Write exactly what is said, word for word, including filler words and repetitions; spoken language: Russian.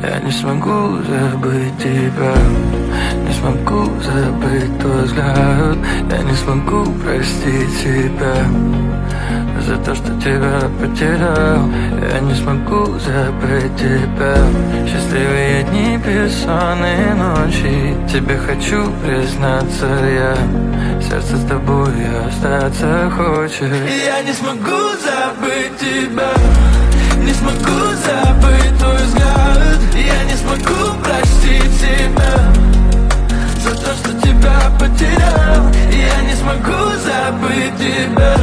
Я не смогу забыть тебя, не смогу забыть твой взгляд. Я не смогу простить себя за то, что тебя потерял. Я не смогу забыть тебя. Счастливые дни, бессонные ночи, тебе хочу признаться я. Сердце с тобой остаться хочет. Я не смогу забыть тебя, не смогу забыть твой взгляд. Я не смогу простить себя за то, что тебя потерял. Я не смогу забыть тебя.